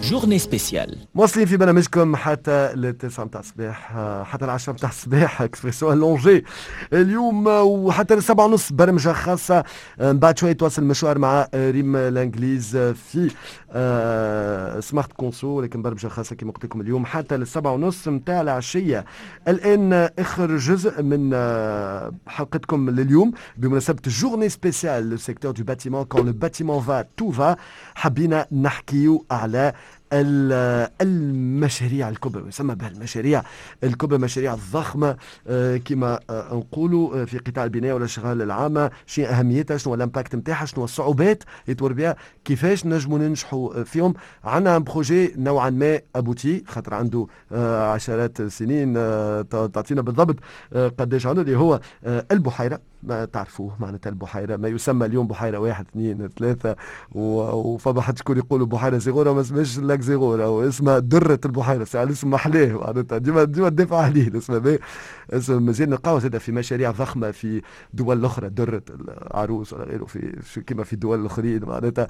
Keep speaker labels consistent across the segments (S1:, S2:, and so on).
S1: جورني سبيسيال.
S2: مواصلين في برنامجكم حتى للتسعة متاع الصباح، حتى العشرة متاع الصباح اكسبريسيون لونجي اليوم، وحتى للسبعة ونص برمجة خاصة. من بعد شوية تواصل المشوار مع ريم الانجليز في سمارت كونسو، لكن برمجة خاصة كما قلت لكم اليوم حتى للسبعة ونص متاع العشية. الآن آخر جزء من حلقتكم لليوم بمناسبة جورني سبيسيال لو سيكتور دو باتيمون. كون لو باتيمون فا تو فا، حبينا نحكيو على المشاريع الكبرى، يسمى بها المشاريع الكبرى، مشاريع الضخمة كما نقولوا في قطاع البناء والاشغال العامة. شنو اهميتها، شنو الامباكت نتاعها، شنو الصعوبات يتور بها، كيفاش نجموا ننجحوا فيهم. عندنا بروجي نوعا ما ابوتي، خاطر عنده عشرات السنين، تعطينا بالضبط قداش عنده، اللي هو البحيرة. ما تعرفوه معناتها البحيرة، ما يسمى اليوم بحيرة 1 2 3، وفما حد شكون يقولوا بحيرة زيغورة، ما اسمهاش لاك زيغورة، واسمها درة البحيرة، ساعة الاسم محلاه معناتها، ديما ندافع عليه الاسم هذا. اسم مازال نلقاوه زاد في مشاريع ضخمة في دول أخرى، درة العروس ولا غيره، في كما في دول الأخرين معناتها.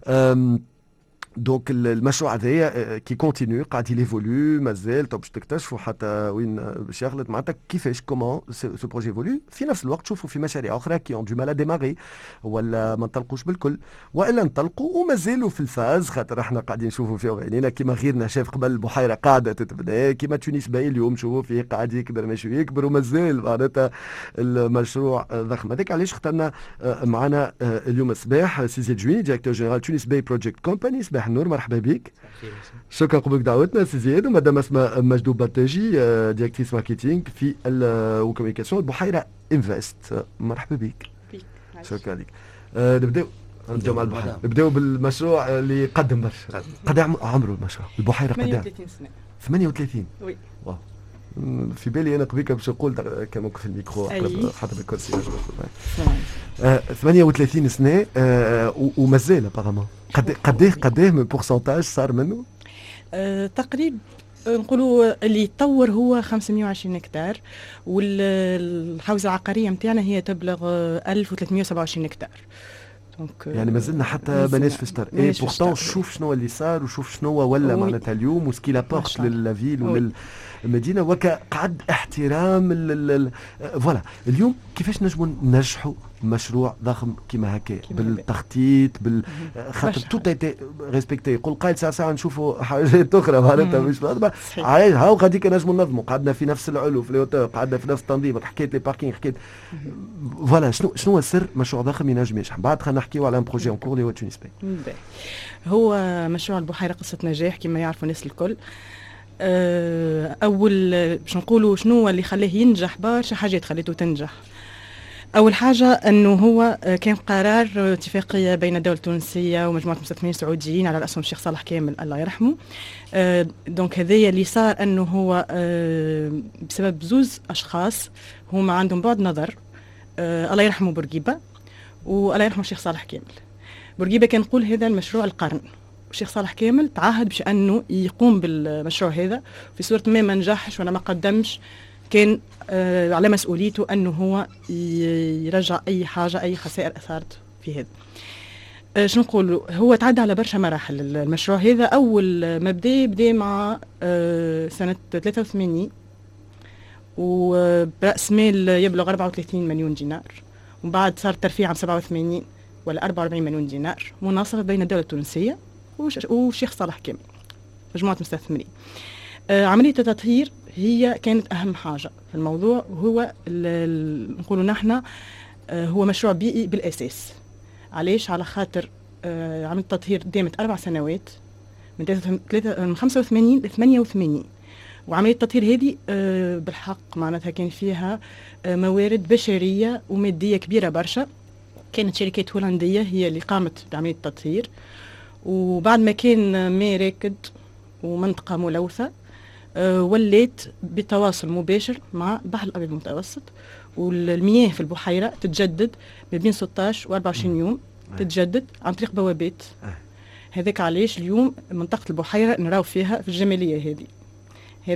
S2: دونك المشروع هذايا كي كونتينيو قاعد يليفولو مازال، باش تكتشفوا حتى وين باش يخلط معناتها كيفاش كومون سو بروجي ايفولو. في نفس الوقت شوفوا في مشاريع اخرى كي اون دو مال ديماري، ولا ما نطلقوش بالكل، والا نطلقوا ومازالوا في الفاز، خاطر احنا قاعدين نشوفوا فيهم عينينا كيما غيرنا شاف قبل البحيره قاعده تتبدا، كيما تونس باهي اليوم شوفوا فيه قاعد يكبر ماشي يكبر، ومازال معناتها المشروع ضخم. هذاك علاش اخترنا معنا اليوم الصباح سيزي جوي، ديريكتور جنرال تونس باي بروجيكت كومباني. صباح النور، مرحبا بك. شكرا قبولك دعوتنا سي زياد. ومدام اسماء مجدوب باتاجي، ديريكتريس ماركتينغ في وكوميونيكاسيون البحيره انفست. مرحبا بك. شكرا لك. نبداو مع البحيره، نبداو بالمشروع اللي قدم برشا. قد عمره المشروع البحيره؟
S3: 38 سنه.
S2: 38؟
S3: وي.
S2: واو. في بالي انا قبيله باش نقول كما في الميكرو حتى بالكرسي. 38 سنه ومازال ابارامون. قديه من بورسنتاج صار منه؟
S3: تقريبا نقولوا اللي يتطور هو 520 هكتار، والحوزه العقاريه نتاعنا هي تبلغ 1327 هكتار.
S2: يعني ما زلنا حتى ماناش في ستار. اي بورتون شوف شنو اللي صار وشوف شنو ولا معناتها اليوم وسكي لابورت للفيل وللمدينه، وكقعد احترام فوالا. اليوم كيفاش نجموا ننجحوا مشروع ضخم كيما هكا بالتخطيط خاطر تو ايتي ريسبكتي. يقول قايل ساعه نشوفوا حاجات اخرى معناتها مش عايز هاو غاديك نجموا ننظموا، قعدنا في نفس العلو في الهوتيل، قعدنا في نفس التنظيم، حكيت لي باركينغ، حكيت فوالا شنو السر مشروع ضخم ينجم ينجح. بعد خلينا نحكيو على ان بروجي اون كور اللي هو تونس باي.
S3: هو مشروع البحيره قصه نجاح كما يعرفوا الناس الكل. اول باش نقولوا شنو اللي خلاه ينجح، برشا حاجات خليته تنجح. أول حاجة أنه هو كان قرار اتفاقية بين الدولة التونسية ومجموعة مستثمرين سعوديين على رأسهم الشيخ صالح كامل الله يرحمه. دونك هذايا اللي صار أنه هو بسبب زوز أشخاص هما عندهم بعد نظر. الله يرحمه بورقيبة، والله يرحمه الشيخ صالح كامل. بورقيبة كان يقول هذا المشروع القرن، والشيخ صالح كامل تعهد باش أنه يقوم بالمشروع هذا، في صورة ما نجحش ولا ما قدمش كان على مسؤوليته أنه هو يرجع أي حاجة، أي خسائر أثارت في هذا. شنو نقول، هو تعدى على برشا مراحل المشروع هذا. أول ما بدأ مع سنة 83 وبرأس مال يبلغ 34 مليون دينار، ومن بعد صار ترفيع عام 87 ولا 44 مليون دينار، مناصرة بين الدولة التونسية والشيخ صالح كامل مجموعة مستثمرين. عملية التطهير هي كانت أهم حاجة في الموضوع، وهو نقولوا نحن هو مشروع بيئي بالأساس. علاش؟ على خاطر عملية التطهير دامت 4 سنوات من 85 ل 88، وعملية التطهير هذه بالحق معناتها كان فيها موارد بشرية ومادية كبيرة برشا. كانت شركات هولندية هي اللي قامت بعملية التطهير، وبعد ما كان ما راكد ومنطقة ملوثة وليت بتواصل مباشر مع البحر الأبيض المتوسط، والمياه في البحيرة تتجدد ما بين 16 و 24 يوم تتجدد عن طريق بوابات. هذاك علاش اليوم منطقة البحيرة نراو فيها في الجمالية هذه. هذا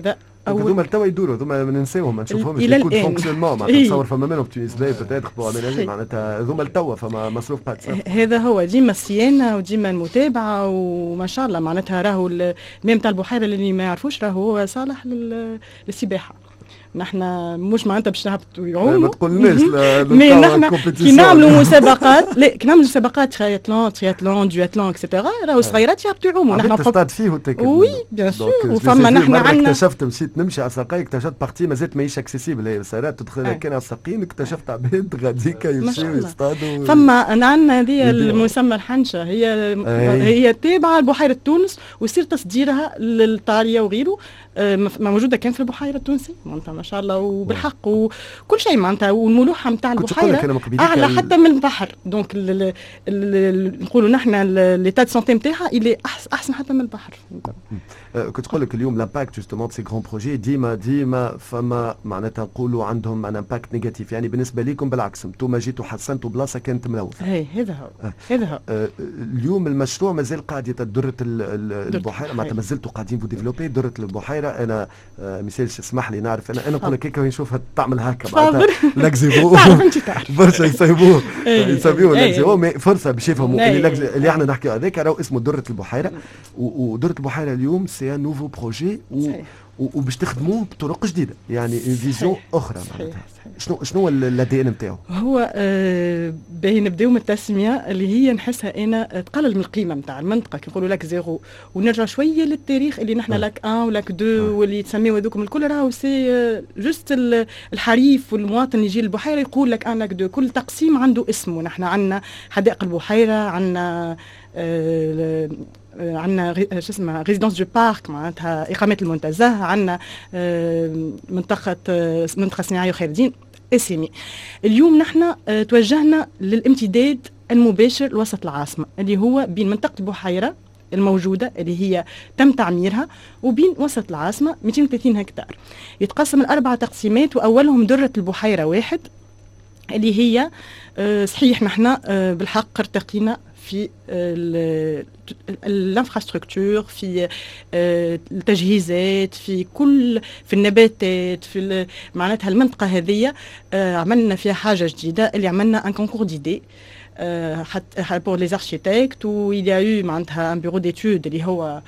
S2: هذوما توا يدوروا هذوما ما ننساوهم ما نشوفهمش
S3: الى
S2: يكون
S3: الان
S2: فونكسيونمون معناتها نتصور فما منهم تونس باي بتاتر بو اميناجي معناتها هذوما توا فما مصروف بات
S3: هذا هو ديما الصيانه وديما المتابعه وما شاء الله معناتها راهو الميم تاع البحيره اللي ما يعرفوش راهو صالح للسباحه. نحن مش معناتها باش نهبطوا يعوموا
S2: ما تقولناش
S3: مي نحن كي نعملوا مسابقات لا كي نعملوا مسابقات ترياتلون دواتلون اكسيتيرا راهو صغيرات يهبطوا يعوموا
S2: نحن تصطاد فيه وتاكل
S3: وي بيان سور وفما نحن عندنا
S2: اكتشفت مشيت نمشي على الساقين اكتشفت بارتي مازالت ماهيش اكسيسيبل هي السيارات تدخل كان على الساقين اكتشفت عباد غاديك يمشيو يصطادوا
S3: فما عندنا هذه المسمى الحنشه هي تابعه لبحيره تونس ويصير تصديرها للطاليه وغيره موجوده كان في البحيره التونسيه معناتها ما شاء الله وبالحق وكل شيء معناتها والملوحه نتاع البحيره اعلى حتى من البحر دونك نقولوا نحن ليتا سونتي نتاعها اللي احسن حتى من البحر.
S2: كنت تقول لك اليوم لامباكت جوستومون سي غران بروجي ديما فما معناتها نقولوا عندهم ان امباكت نيجاتيف يعني بالنسبه لكم بالعكس انتم جيتوا حسنتوا بلاصه كانت ملوثه.
S3: هذا هو
S2: اليوم المشروع مازال قاعد يتدرج البحيره معناتها مازلتوا قاعدين فو ديفلوبي درة البحيره. انا مثالش اسمح لي نعرف انا نقول لك هيك نشوفها تعمل هكا معناتها لاكزيفو برشا يصيبوه لاكزيفو مي فرصه باش يفهموا اللي احنا نحكيو هذاك راهو اسمه درة البحيره ودرة البحيره اليوم سي ان نوفو بروجي وباش تخدموه بطرق جديده يعني فيزيون اخرى معناتها. شنو الدي ان نتاعو؟ هو
S3: باهي نبداو من التسميه اللي هي نحسها انا تقلل من القيمه نتاع المنطقه كي نقولوا لك زيرو ونرجع شويه للتاريخ اللي نحن لك 1 ولاك 2 واللي تسميو هذوكم الكل راهو سي جوست الحريف والمواطن اللي يجي للبحيره يقول لك 1 لاك 2 كل تقسيم عنده اسمه. نحن عندنا حدائق البحيره عندنا عندنا شو اسمها ريزيدونس دو بارك معناتها اقامه المنتزه عندنا منطقه صناعيه خير الدين اسمي. اليوم نحن توجهنا للامتداد المباشر لوسط العاصمه اللي هو بين منطقه البحيره الموجوده اللي هي تم تعميرها وبين وسط العاصمه 230 هكتار يتقسم ل4 تقسيمات واولهم درة البحيره 1 اللي هي صحيح نحن بالحق ارتقينا في الانفراستركتور في التجهيزات في النباتات في معناتها المنطقه هذه عملنا فيها حاجه جديده اللي عملنا ان كونكور ديدي حتى بور لي اركيتكت ويل يا يو معناتها ان بيرو ديتود اللي هو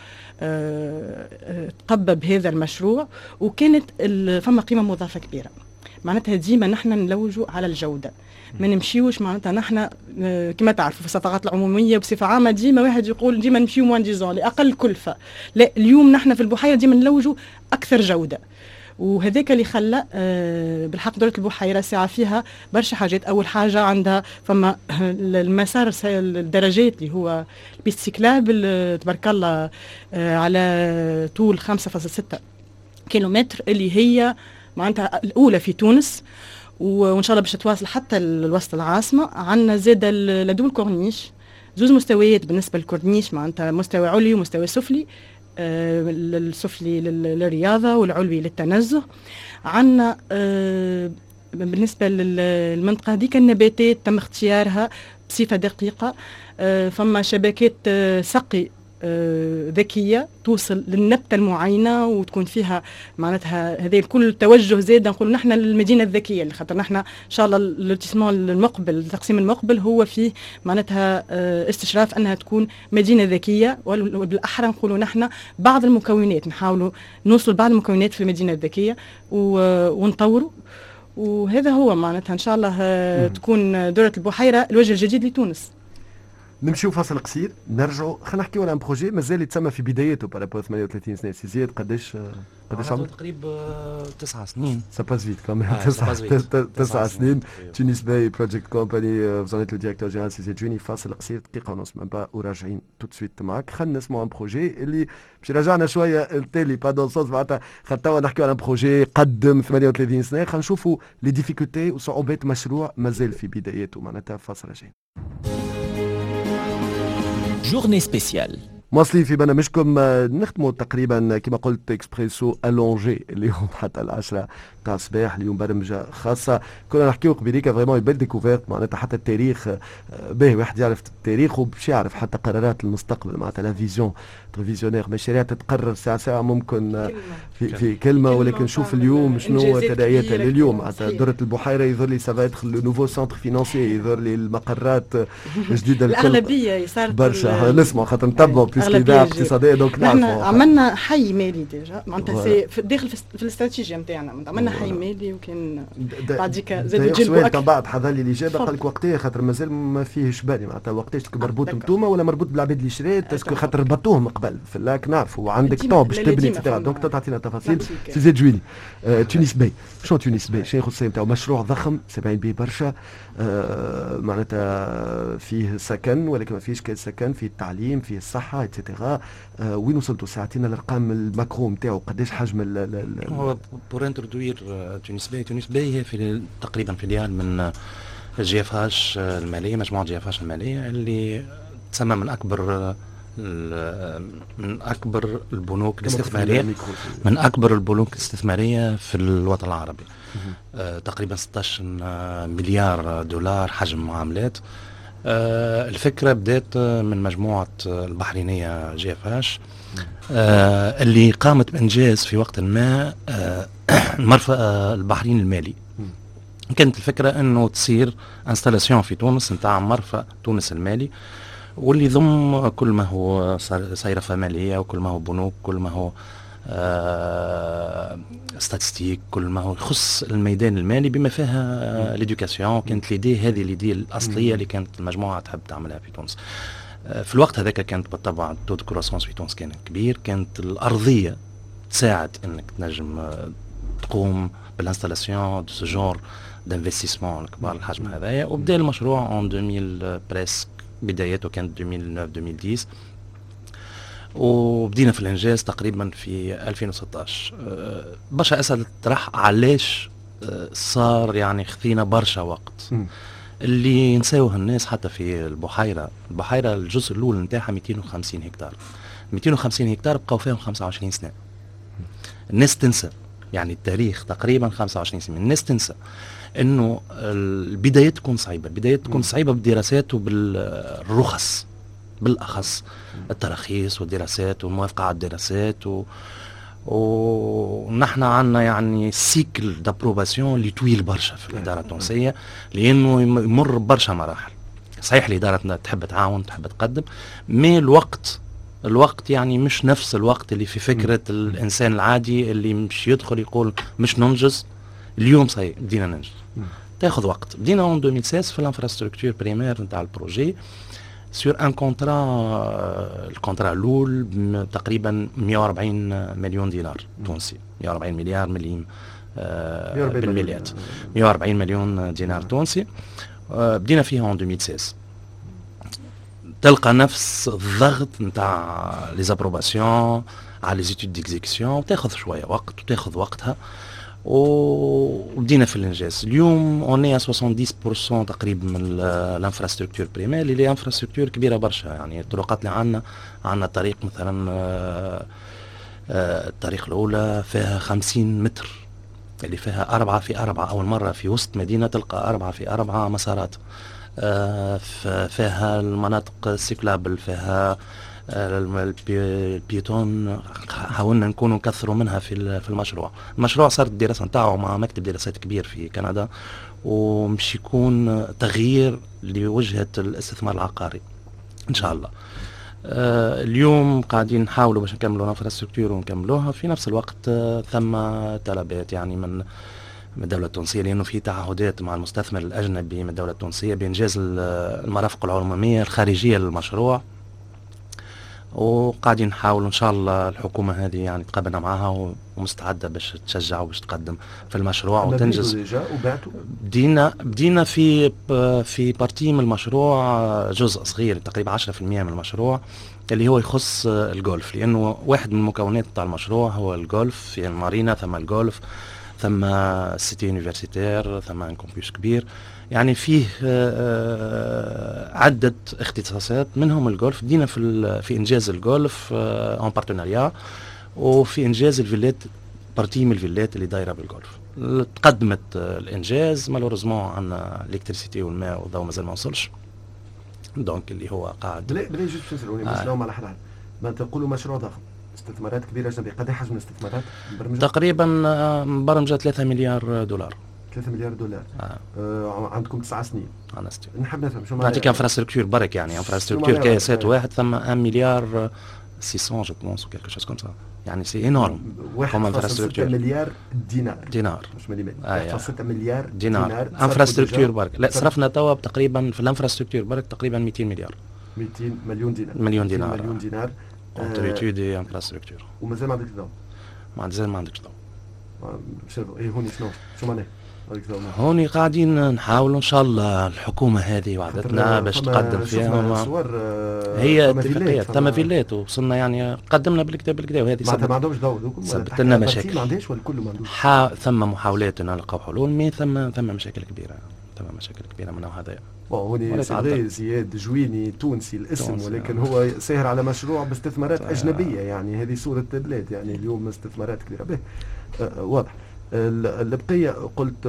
S3: تقبب هذا المشروع وكانت فما قيمه مضافه كبيره معناتها ديما نحن نلوجوا على الجوده ما نمشيوش معناتها نحن كما تعرفوا في الصفقات العموميه بصفه عامه ديما واحد يقول ديما نمشيو موان ديزون لاقل كلفه. لا اليوم نحن في البحيره ديما نلوجوا اكثر جوده وهذاك اللي خلى بالحق درة البحيره ساعه فيها برشا حاجات. اول حاجه عندها فما المسار الدرجات اللي هو البيست سيكلابل تبارك الله على طول 5.6 كيلومتر اللي هي معناتها الاولى في تونس وان شاء الله باش تواصل حتى لوسط العاصمه. عندنا زاد لدول الكورنيش 2 مستويات بالنسبه للكورنيش معناتها مستوى علوي ومستوى سفلي السفلي للرياضه والعلوي للتنزه. عندنا بالنسبه للمنطقه هذيك النباتات تم اختيارها بصفه دقيقه فما شبكات سقي ذكيه توصل للنبته المعينه وتكون فيها معناتها هذا الكل توجه زاد نقول نحن للمدينه الذكيه اللي خاطر نحن ان شاء الله الارتيسمون المقبل التقسيم المقبل هو فيه معناتها استشراف انها تكون مدينه ذكيه وبالاحرى نقولوا نحن بعض المكونات نحاولوا نوصل بعض المكونات في المدينه الذكيه ونطوروا وهذا هو معناتها ان شاء الله تكون درة البحيره الوجه الجديد لتونس.
S2: نمشيو فاصل قصير نرجعوا خلينا نحكيو على بروجي مازال يتسمى في بدايته بارابور 38 سنه سي زياد قداش عمر؟
S1: تقريبا 9 سنين
S2: سا باس فيت كمان 9 سنين تونس باي بروجيكت كومباني فزونيت لو ديريكتور جينيرال سي زياد جوني. فاصل قصير دقيقه ونص من بعد وراجعين تو سويت معاك. خلينا نسمعوا ان بروجي اللي باش يرجعنا شويه التالي با دون سونس معناتها خاطر نحكيو على بروجي قدم 38 سنه. خلينا نشوفوا لي ديفيكولتي وصعوبات مشروع مازال في بدايته معناتها. فاصل راجعين.
S4: Journée spéciale.
S2: مواصلين في برنامجكم نختموا تقريبا كما قلت اكسبريسو الونجي اليوم حتى 10 تاع الصباح. اليوم برمجه خاصه كنا نحكيو قبيليك فريمون بيل ديكوفيرت معناتها حتى التاريخ باهي واحد يعرف التاريخ وباش يعرف حتى قرارات المستقبل معناتها لا فيزيون فيزيونير مشاريع تتقرر ساعه ممكن في كلمه ولكن شوف اليوم شنو تداعياتها لليوم معناتها درة البحيره يظهر لي سافا ادخل لو نوفو سونتر فينانسي يظهر لي المقرات الجديده
S3: الاغلبيه صارت
S2: برشا نسمع خاطر نتبعوا بيسك اذاعه اقتصاديه دونك
S3: نحن عملنا حي مالي ديجا معناتها داخل في الاستراتيجيه نتاعنا عملنا حي مالي وكان بعديك زاد
S2: يجيبوا اكثر. بعد حضر لي الاجابه قال لك وقتها خاطر مازال ما فيهش بالي معناتها وقتاش مربوط انتوما ولا مربوط بالعباد اللي شريت اسكو خاطر ربطوهم قبل في اللاك نعرفوا وعندك طون باش تبني اكسترا دونك تعطينا تفاصيل سي زيد جويلي. تونس باي شنو تونس باي شنو الخصوصيه نتاعو؟ مشروع ضخم 70 بي برشا معناتها فيه سكن ولكن ما فيهش كسكن، فيه التعليم فيه الصحه اتسيتيرا. وين وصلتوا ساعتين الارقام الماكرو نتاعو قداش حجم
S1: هو بور انترودوير تونس باي هي في تقريبا فيليال من جي اف اش الماليه، مجموعه جي اف اش الماليه اللي تسمى من اكبر البنوك الاستثماريه، من اكبر البنوك الاستثماريه في الوطن العربي. تقريبا 16 مليار دولار حجم معاملات. الفكره بدات من مجموعه البحرينيه جي اف اش اللي قامت بانجاز في وقت ما مرفأ البحرين المالي. كانت الفكره انه تصير انستالاسيون في تونس نتاع مرفأ تونس المالي، واللي يضم كل ما هو صيرفة مالية وكل ما هو بنوك، كل ما هو ستاتستيك، كل ما هو يخص الميدان المالي بما فيها الإدوكاسيون. كانت ليدي هذه ليدي الأصلية اللي كانت المجموعة تحب تعملها في تونس. في الوقت هذاك كانت بالطبع التو دو كروسونس في تونس كان كبير، كانت الأرضية تساعد انك تنجم تقوم بالانستالاسيون دو سو جور دانفستيسمون الكبار الحجم هذايا. وبدا المشروع اون 2000 بريسك، بدايته كانت 2009-2010 وبدينا في الانجاز تقريبا في 2016. برشا اسئله تطرح علاش صار يعني خذينا برشا وقت اللي ينساوه الناس. حتى في البحيره الجزء الاول نتاعها 250 هكتار 250 هكتار بقاو فيهم 25 سنه. الناس تنسى يعني التاريخ تقريبا 25 سنه. الناس تنسى انه البدايات تكون صعيبه، البدايات تكون صعيبه بالدراسات وبالرخص، بالاخص التراخيص والدراسات والموافقه على الدراسات ونحن عندنا يعني سيكل دابروباسيون اللي طويل برشا في الاداره التونسيه، لانه يمر برشا مراحل. صحيح الاداره تحب تعاون تحب تقدم، مي الوقت يعني مش نفس الوقت اللي في فكره الانسان العادي اللي مش يدخل يقول مش ننجز اليوم صحيح بدينا ننجز. تاخذ وقت. بدينا اون 2016 في الانفراستركتور بريمير نتاع البروجي سور ان كونترا. الكونترا الاول تقريبا 140 مليون دينار تونسي، 140 مليار مليم بالمليات، 140 مليون دينار تونسي. بدينا فيها اون 2016. تلقى نفس الضغط نتاع لي زابروباسيون على لي زيتود ديكزيكسيون، وتاخذ شويه وقت وتاخذ وقتها وبدينا في الانجاز. اليوم اوني 70% تقريبا من الانفراستركتور بريمير اللي انفراستركتور كبيره برشا. يعني الطرقات اللي عندنا طريق مثلا الطريق الاولى فيها 50 متر اللي فيها 4x4. اول مره في وسط مدينه تلقى 4x4 مسارات. فيها المناطق السيكلابل، فيها البيتون. حاولنا نكونوا نكثروا منها في المشروع صارت الدراسه نتاعو مع مكتب دراسات كبير في كندا، ومش يكون تغيير لوجهه الاستثمار العقاري ان شاء الله. اليوم قاعدين نحاولوا باش نكملوا الانفراستركتور ونكملوها. في نفس الوقت ثم طلبات يعني من الدولة التونسية، لأنه في تعهدات مع المستثمر الأجنبي من الدولة التونسية بإنجاز المرافق العمومية الخارجية للمشروع، وقاعدين نحاول إن شاء الله الحكومة هذه يعني تقابلنا معها ومستعدة باش تشجع وباش تقدم في المشروع وتنجز. بدينا في بارتي من المشروع، جزء صغير تقريبا 10% من المشروع اللي هو يخص الجولف، لأنه واحد من المكونات بتاع المشروع هو الجولف. في المارينا ثم الجولف ثم سيتي يونيفرسيتير، ثم ان كومبيوس كبير، يعني فيه عدة اختصاصات منهم الجولف. بدينا في انجاز الجولف ان بارتناريا، وفي انجاز الفيلات، بارتي من الفيلات اللي دايره بالجولف. تقدمت الانجاز، مالوريزمون عندنا الكتريسيتي والماء والضوء مازال ما وصلش، دونك اللي هو قاعد
S2: بلا جوست تسالوني مسلوم على حلال. ما تقولوا مشروع ضخم، استثمارات كبيره اجنبيه، قد حجم الاستثمارات مبرمجه؟
S1: تقريبا مبرمجه 3 مليار دولار.
S2: 3 مليار دولار. عندكم 9 سنين.
S1: انا ستي
S2: نحب نفهم شو
S1: نعطيك انفراستركتور برك، يعني انفراستركتور كاسات واحد ثم 1 مليار 600 جو بونس و كيلكو شوز كوم سا، يعني سي انورم.
S2: 1.6 مليار دينار مش مليون. 1.6 مليار دينار
S1: انفراستركتور برك. لا صرفنا توا تقريبا في الانفراستركتور برك تقريبا 200 مليار.
S2: 200 مليون دينار.
S1: مليون دينار.
S2: مليون دينار.
S1: اونتريتود اي انفراستركتور.
S2: ومازال ما عندك ضوء.
S1: مازال ما عندكش ضوء.
S2: ايه هوني شو معناه؟
S1: هوني قاعدين نحاولوا ان شاء الله. الحكومه هذه وعدتنا باش تقدم فيها هي اتفاقيات، ثم فيلات وصلنا يعني قدمنا بالكدا وهذه
S2: ما عندهمش ضوء دوكم،
S1: سببت لنا مشاكل.
S2: ما عندهاش ولا كله ما عندوش.
S1: ثم محاولات ان نلقاو حلول، مي ثم مشاكل كبيره، من النوع هذا.
S2: هوني زياد جويني تونسي الاسم، ولكن هو ساهر على مشروع باستثمارات اجنبيه، يعني هذه صوره البلاد، يعني اليوم استثمارات كبيره به. واضح. البقية قلت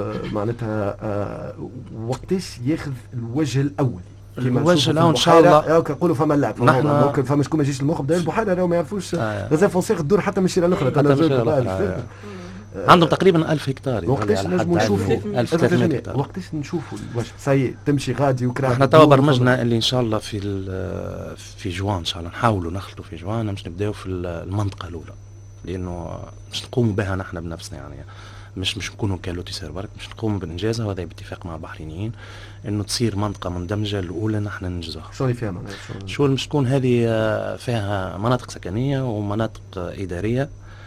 S2: معناتها وقتاش ياخذ الوجه الأول؟
S1: الوجه الأول إن شاء الله.
S2: كنقولوا فما اللعب، ممكن فما شكون ما يجيش المخ بدا البحيرة راهو ما يعرفوش غازال فونسيغ تدور حتى من الشيرة الأخرى.
S1: عندهم تقريبا 1000 هكتار.
S2: وقتاش نجموا نشوفوا 1300 هكتار؟ وقتاش نشوفوا الوجه سي تمشي غادي وكراهة؟
S1: احنا توا برمجنا اللي ان شاء الله في جوان ان شاء الله نحاولوا نخلطوا في جوان، باش نبداو في المنطقة الأولى، لانه مش نقوم بها نحن بنفسنا، يعني مش نكونوا كالوتيسير برك، مش نقوم بالانجازها، وهذا باتفاق مع البحرينيين انه تصير منطقه مندمجه الاولى نحن ننجزوها.
S2: شو اللي فيها
S1: شو مش تكون هذه فيها مناطق سكنيه ومناطق اداريه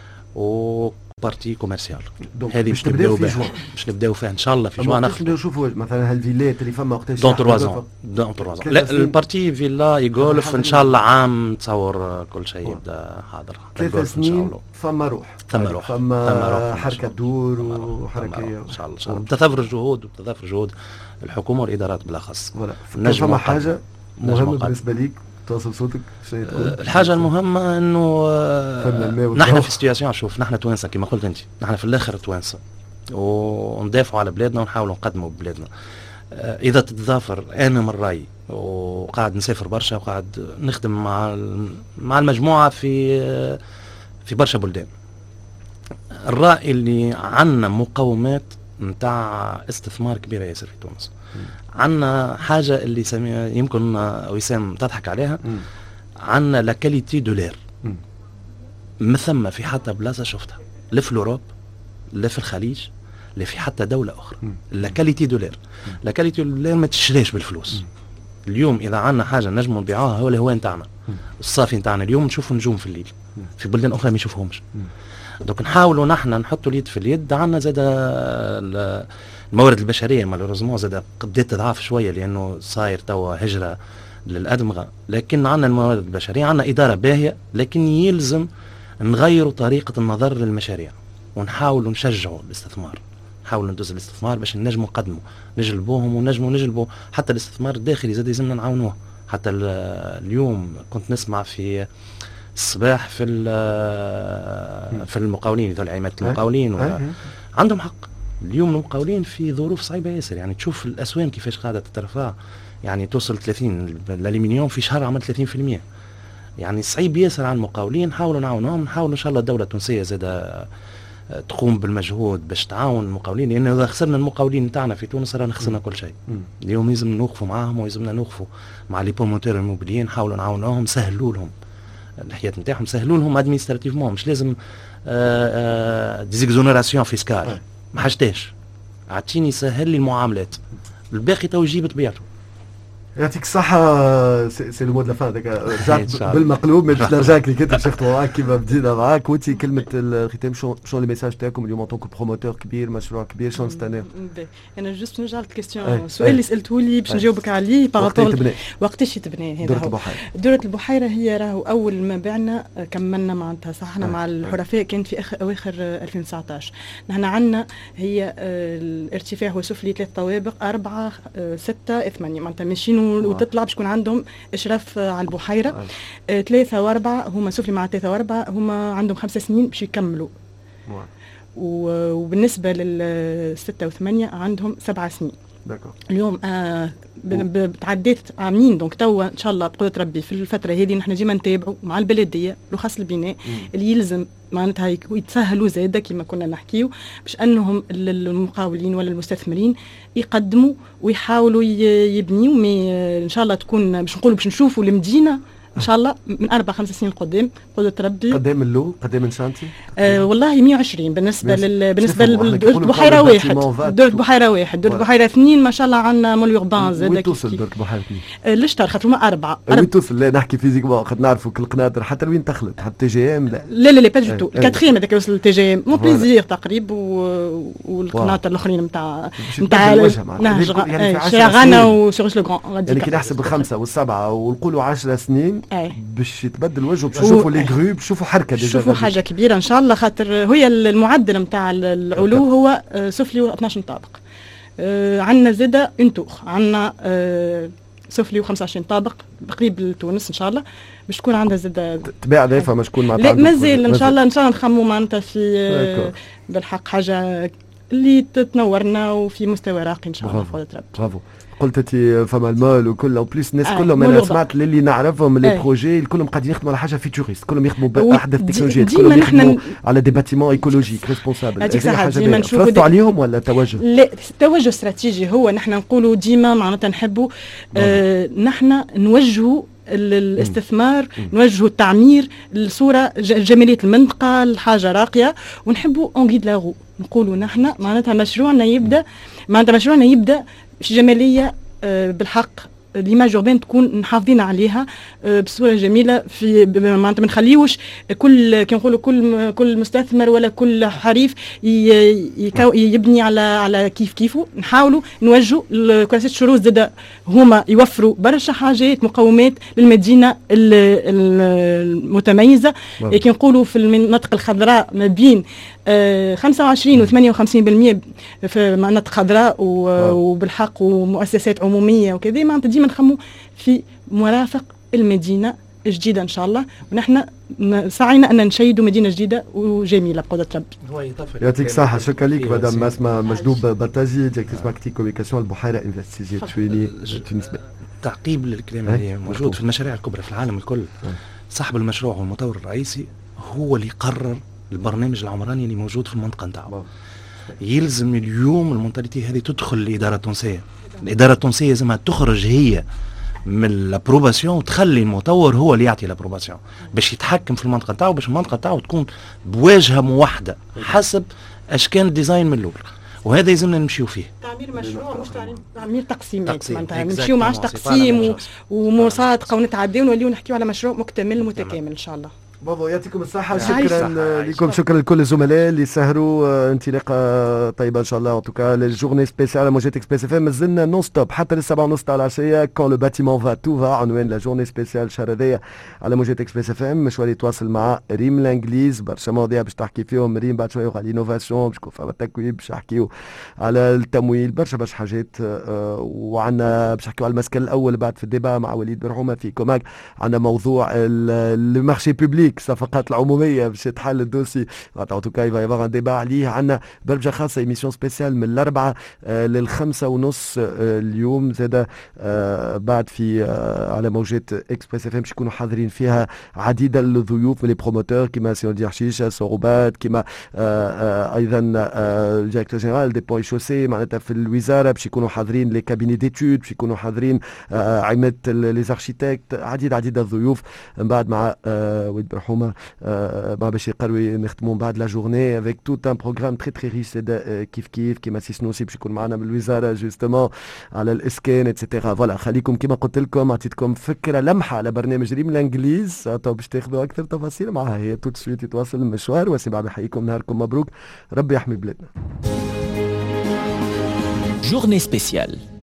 S1: وبارتي كوميرسيال. هذه مش نبداو بها، مش نبداو فيها ان شاء الله في جوان.
S2: نبداو نشوفوا مثلا هالفيلات اللي فما وقتاش
S1: دون 3 لا البارتي فيلا يغولف ان شاء الله عام تصور كل شيء يبدا حاضر.
S2: 3 سنين فما روح، فما حركه دور وحركه
S1: ان شاء الله بتثابر جهود الحكومه والادارات بالاخص.
S2: فما حاجه مهمه بالنسبه ليك توصل صوتك؟
S1: الحاجه المهمه انه نحن في سيتياسيون، شوف نحن توانسه كما قلت انت، نحن في الاخر توانسه وندافعوا على بلادنا ونحاولوا نقدموا ببلادنا. اذا تتضافر انا من رايي، وقاعد نسافر برشا وقاعد نخدم مع المجموعه في برشا بلدان، الراي اللي عندنا مقومات نتاع استثمار كبيره ياسر في تونس. عندنا حاجه اللي يمكن وسام تضحك عليها، عندنا لا كاليتي دو لير ما ثم في حتى بلاصه شفتها، لا في الاوروب لا في الخليج لا في حتى دوله اخرى. لا كاليتي دو لير، لا كاليتي دو لير ما تشريش بالفلوس. اليوم اذا عندنا حاجه نجموا نبيعوها هو الهواء نتاعنا الصافي نتاعنا. اليوم نشوفوا نجوم في الليل، في بلدان اخرى ما يشوفوهمش. دوك نحاولوا نحن نحطوا اليد في اليد. عندنا زاد الموارد البشريه مالوريزمون زاد بدات تضعف شويه، لانه صاير توا هجره للادمغه، لكن عندنا الموارد البشريه، عندنا اداره باهيه، لكن يلزم نغيروا طريقه النظر للمشاريع ونحاولوا نشجعوا الاستثمار، نحاولوا ندوز الاستثمار باش نجموا نقدموا نجلبوهم ونجلبوا حتى الاستثمار الداخلي زاد يلزمنا نعاونوه. حتى اليوم كنت نسمع في الصباح في المقاولين، ذول عماده المقاولين عندهم حق. اليوم المقاولين في ظروف صعيبه ياسر، يعني تشوف الاسوام كيفاش قاعده تترفع، يعني توصل 30 الالومنيوم في شهر عمل 30%، يعني صعيب ياسر على المقاولين. نحاولوا نعاونوهم، نحاولوا ان شاء الله الدوله التونسيه زاده تقوم بالمجهود باش تعاون المقاولين، لان اذا خسرنا المقاولين نتاعنا في تونس رانا خسرنا كل شيء. اليوم لازم نوقفوا معاهم، ويلزمنا نوقفوا مع لي بروموتور الموبيليين، نحاولوا نعاونوهم، سهلوا لهم الحياه نتاعهم، سهلوا لهم ادمينستراتيفمون، مش لازم ديزيكزونيراسيون فيسكال، ما حاجتاش، اعطيني سهل لي المعاملات، الباقي تو يجيب طبيعته.
S2: يعطيك الصحة. سي لو مود لا فان هذاك رجعت بالمقلوب، ما باش نرجعك اللي كنت شيخ معاك كيما بدينا معاك. وانت كلمة الختام شنو لي ميساج تاعكم اليوم ان طونك بروموتور كبير، مشروع كبير، شنو نستناو؟
S3: انا جوست نرجع للكيستيون، السؤال اللي سالته لي باش نجاوبك عليه بارابور وقتاش يتبنى هذا. دورة البحيرة هي راهو اول ما بعنا كملنا معناتها صحنا مع الحرفاء كانت في اواخر 2019. نحن عندنا هي الارتفاع هو سفلي 3 طوابق 4 6 8 معناتها ماشيين وتطلع باش يكون عندهم اشراف على البحيره. 3 و4 هما سفلي مع 3 و4 هما عندهم 5 سنين باش يكملوا. وبالنسبه لل6 و8 عندهم 7 سنين. اليوم تعديت عامين دونك توا ان شاء الله بقدره ربي في الفتره هذه نحن ديما نتابعوا مع البلديه رخص البناء اللي يلزم معناتها يتسهلوا زاده كما كنا نحكيو باش انهم المقاولين ولا المستثمرين يقدموا ويحاولوا يبنيوا. مي ان شاء الله تكون باش نقولوا باش نشوفوا المدينه ان شاء الله من 4-5 سنين قدام قدرة ربي.
S2: قدام اللو قدام انشانتي
S3: والله 120 بالنسبه لدورة البحيره واحد، دورة البحيره واحد، دورة البحيره اثنين ما شاء الله عندنا مول يوربان زاد.
S2: وين توصل دورة البحيره اثنين؟
S3: لشطر خاطر هما 4
S2: وين توصل؟ لا نحكي فيزيكمون خاطر نعرفوا كل قناطر حتى وين دخلت حتى تي جي ام.
S3: لا با جو تو الكاتريم هذاك وصل التي جي ام مو بليزير تقريبا والقناطر الاخرين نتاع نهج شارغانا وسيرش لو غران.
S2: يعني كي نحسب الخمسه والسبعه ونقولوا 10 سنين باش يتبدل وجهه باش نشوفوا لي غرو باش نشوفوا حركه ديجا
S3: نشوفوا حاجه كبيره ان شاء الله. خاطر هي المعدل نتاع العلو هو سفلي و12 طابق. عندنا زاده اون تور عندنا سفلي و25 طابق قريب لتونس ان شاء الله باش تكون عندها زاده
S2: تباع ضيفه ما شكون مع
S3: لا مازال ان شاء الله نخمموا معناتها في بالحق حاجه اللي تتنورنا وفي مستوى راقي ان شاء الله بقدرة ربي.
S2: برافو. قلت انت فما المال وكل بليس الناس كلهم انا سمعت اللي نعرفهم لي بروجي كلهم قاعدين يخدموا على حاجه فيتوريست، كلهم يخدموا باحدث التكنولوجيات، كلهم يخدموا على دي باتيمون ايكولوجيك ريسبونسابل. هذه حاجه فرضتوا عليهم ولا توجه؟
S3: لا توجه استراتيجي هو نحن نقولوا ديما معناتها نحبوا نحن نوجهوا الاستثمار نوجهوا التعمير لصوره جماليه المنطقه الحاجه راقيه ونحبوا اون غيد لا رو. نقولوا نحن معناتها مشروعنا يبدا في جماليه بالحق ليماج اوربان تكون محافظين عليها بصوره جميله في معناتها ما نخليوش كل كي نقولوا كل مستثمر ولا كل حريف يبني على كيفه. نحاولوا نوجهوا كراسات الشروط زاد هما يوفروا برشا حاجات مقومات للمدينه المتميزه كي نقولوا في المناطق الخضراء ما بين 25 و 58% في مناطق خضراء وبالحق ومؤسسات عموميه وكذا. معناتها ديما نخموا في مرافق المدينه الجديده ان شاء الله ونحن سعينا ان نشيدوا مدينه جديده وجميله بقدره ربي.
S2: يعطيك الصحه. شكرا لك مدام اسماء مجدوب بطاجي ديريكتريس ماركتينغ كوميونيكاسيون البحيره انفستيزي تونس.
S1: تعقيب للكلام اللي موجود في المشاريع الكبرى في العالم الكل. صاحب المشروع والمطور الرئيسي هو اللي قرر البرنامج العمراني اللي موجود في المنطقه نتاعو. يلزم اليوم المونتاليتي هذه تدخل الاداره التونسيه. الاداره التونسيه لازمها تخرج هي من الابروباسيون وتخلي المطور هو اللي يعطي الابروباسيون باش يتحكم في المنطقه نتاعو باش المنطقه نتاعو تكون بواجهه موحده حسب اش كان الديزاين من الاول. وهذا يلزمنا نمشيو فيه.
S3: تعمير مشروع مش تعمير تقسيمات معناتها نمشيو معاش تقسيم ومصادقه ونتعداو ونوليو نحكيو على مشروع مكتمل متكامل ان شاء الله.
S2: برافو يعطيكم الصحة. شكرا لكم، شكرا لكل الزملاء اللي سهروا. انطلاقة طيبة ان شاء الله. ان توكا الجورني سبيسيال على موجات اكسبريس اف ام مازلنا نون ستوب حتى للسبعة ونص تاع العشية. كون لو باتيمون فا تو فا عنوان لا جورني سبيسيال الشهر هذايا على موجات اكسبريس اف ام. مشوار يتواصل مع ريم الانجليز برشا مواضيع باش تحكي فيهم ريم. بعد شوية على الانوفاسيون باش يكون فما التكوين باش نحكيو على التمويل برشا حاجات. وعندنا باش نحكيو على المسكن الاول بعد في الديبا مع وليد برحومة في كوماك. عندنا موضوع المارشي بوبليك الصفقات العموميه باش يتحل الدوسي. ان توكا يفا يفار ان ديبا عليه. عندنا بربجه خاصه ايميسيون سبيسيال من 4 لل5 ونص اليوم زاد بعد في على موجات اكسبريس اف ام باش يكونوا حاضرين فيها عديد الضيوف من لي بروموتور كيما سيون حشيشه صعوبات كيما ايضا الديريكتور جينيرال دي بوي شوسي معناتها في الوزاره باش يكونوا حاضرين لي كابيني ديتود باش يكونوا حاضرين عماد لي اركيتكت عديد الضيوف. من بعد مع وليد رحومه باش يقروي نختمون بعد لا جورني افيك توت ان بروغرام تري تري ريش كيف كيما سي سنوسي باش يكون معنا من الوزاره جوستومون على الاسكان اتسيتيرا. فوالا خليكم كيما قلت لكم عطيتكم فكره لمحه على برنامج ريم الانجليز. باش تاخذوا اكثر تفاصيل معها هي توت سويت يتواصل المشوار. وسي بعد يحييكم نهاركم مبروك ربي يحمي بلادنا.
S4: Journée spéciale.